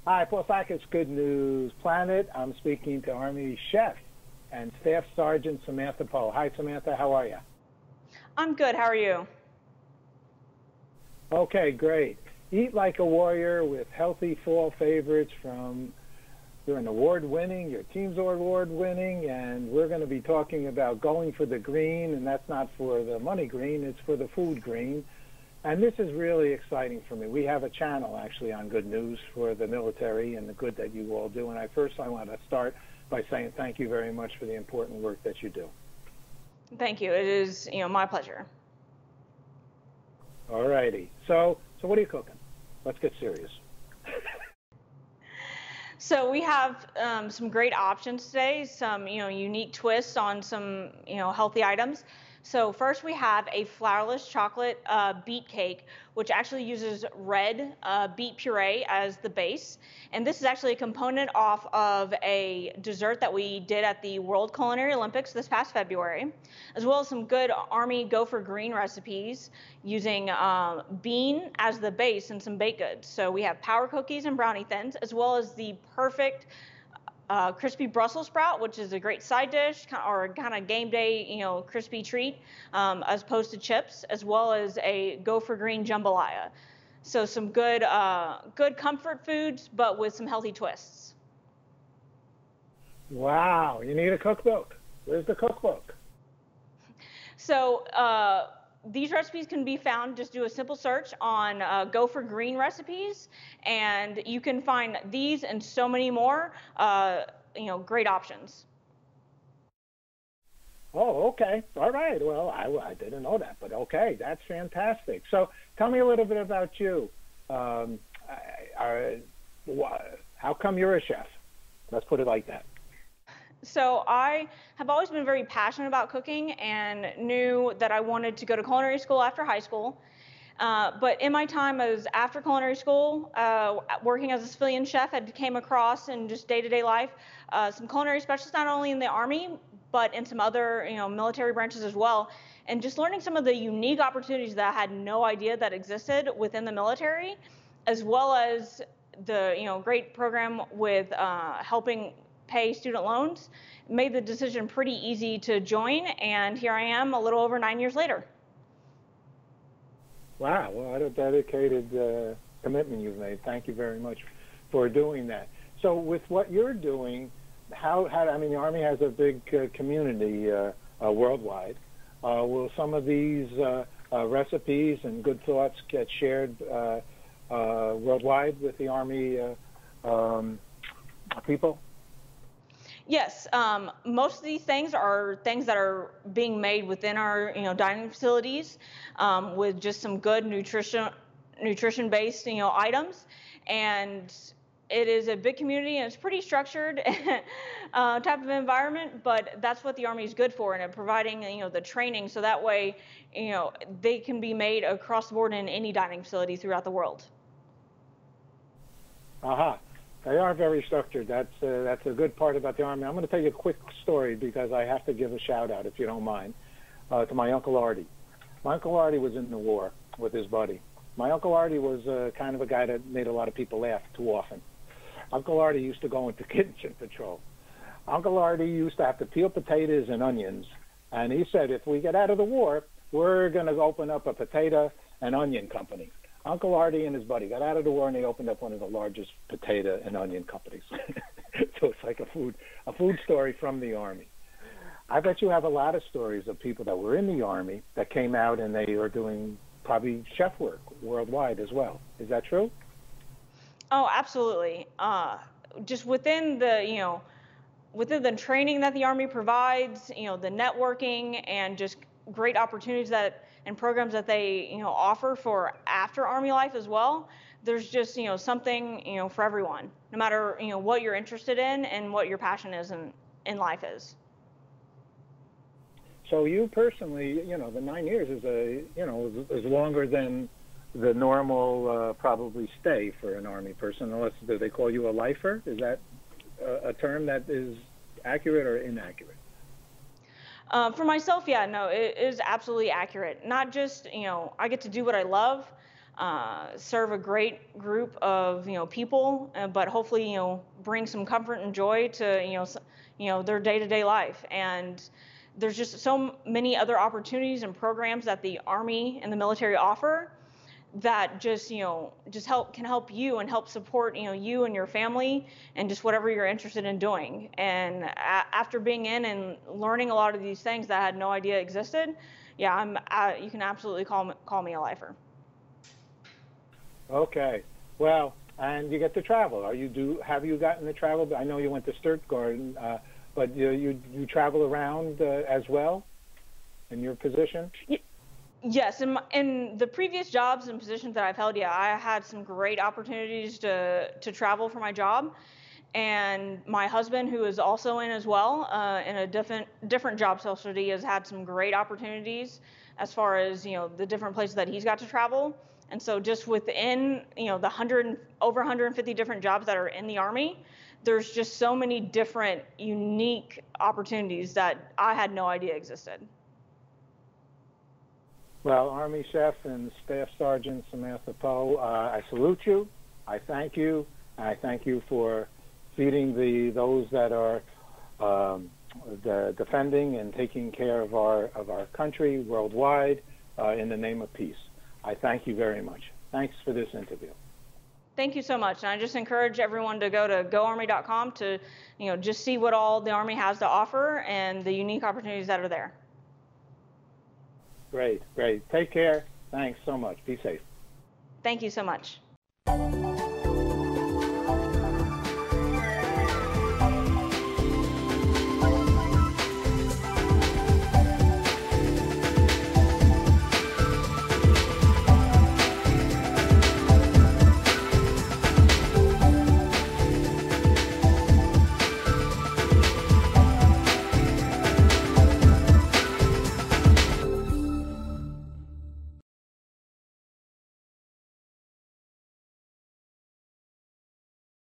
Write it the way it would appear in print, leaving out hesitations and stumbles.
Hi, Paul Sackett, Good News Planet. I'm speaking to Army Chef and Staff Sergeant Samantha Poe. Hi, Samantha. How are you? I'm good. How are you? Okay, great. Eat like a warrior with healthy fall favorites from you're an award-winning, your team's award-winning, and we're going to be talking about going for the green, and that's not for the money green, it's for the food green. And this is really exciting for me. We have a channel actually on Good News for the military and the good that you all do. And I want to start by saying thank you very much for the important work that you do. Thank you. It is, my pleasure. All righty. So what are you cooking? Let's get serious. So we have some great options today, some unique twists on some healthy items. So first we have a flourless chocolate beet cake, which actually uses red beet puree as the base. And this is actually a component off of a dessert that we did at the World Culinary Olympics this past February, as well as some good Army Go for Green recipes using bean as the base and some baked goods. So we have power cookies and brownie thins, as well as the perfect crispy Brussels sprout, which is a great side dish or kind of game day, crispy treat, as opposed to chips, as well as a Go for Green jambalaya. So some good comfort foods, but with some healthy twists. Wow, you need a cookbook. Where's the cookbook? So these recipes can be found, just do a simple search on Go for Green recipes, and you can find these and so many more, great options. Oh, okay. All right. Well, I didn't know that, but okay, that's fantastic. So tell me a little bit about you. How come you're a chef? Let's put it like that. So I have always been very passionate about cooking and knew that I wanted to go to culinary school after high school. But in my time as after culinary school, working as a civilian chef, I came across in just day-to-day life some culinary specialists, not only in the Army, but in some other military branches as well. And just learning some of the unique opportunities that I had no idea that existed within the military, as well as the great program with helping pay student loans, made the decision pretty easy to join, and here I am a little over 9 years later. Wow, well, what a dedicated commitment you've made. Thank you very much for doing that. So with what you're doing, the Army has a big community worldwide. Will some of these recipes and good thoughts get shared worldwide with the Army people? Yes, most of these things are things that are being made within our dining facilities with just some good nutrition-based items, and it is a big community and it's pretty structured type of environment. But that's what the Army is good for, and providing the training so that way they can be made across the board in any dining facility throughout the world. Aha. They are very structured. That's a good part about the Army. I'm going to tell you a quick story because I have to give a shout out, if you don't mind, to my Uncle Artie. My Uncle Artie was in the war with his buddy. My Uncle Artie was kind of a guy that made a lot of people laugh too often. Uncle Artie used to go into kitchen patrol. Uncle Artie used to have to peel potatoes and onions, and he said, if we get out of the war, we're going to open up a potato and onion company. Uncle Artie and his buddy got out of the war, and they opened up one of the largest potato and onion companies. So it's like a food story from the Army. I bet you have a lot of stories of people that were in the Army that came out and they are doing probably chef work worldwide as well. Is that true? Oh, absolutely. Just within the within the training that the Army provides, the networking and just great opportunities and programs that they offer for after Army life as well. There's just something for everyone, no matter what you're interested in and what your passion is in life is. So you personally, the 9 years is longer than the normal probably stay for an Army person. Unless do they call you a lifer? Is that a term that is accurate or inaccurate? For myself, yeah, no, it is absolutely accurate. Not just, I get to do what I love, serve a great group of people, but hopefully bring some comfort and joy to their day-to-day life. And there's just so many other opportunities and programs that the Army and the military offer that just can help you and help support you and your family and just whatever you're interested in doing. And after being in and learning a lot of these things that I had no idea existed, yeah, you can absolutely call me a lifer. Okay. Well, and you get to travel. Have you gotten to travel? I know you went to Stuttgart, but you travel around as well in your position? Yes, in the previous jobs and positions that I've held, yeah, I had some great opportunities to travel for my job. And my husband, who is also in as well, in a different job specialty, has had some great opportunities as far as the different places that he's got to travel. And so just within the over 150 different jobs that are in the Army, there's just so many different unique opportunities that I had no idea existed. Well, Army Chef and Staff Sergeant Samantha Poe, I salute you. I thank you. I thank you for feeding those that are defending and taking care of our country worldwide in the name of peace. I thank you very much. Thanks for this interview. Thank you so much. And I just encourage everyone to go to goarmy.com to just see what all the Army has to offer and the unique opportunities that are there. Great, great. Take care. Thanks so much. Be safe. Thank you so much.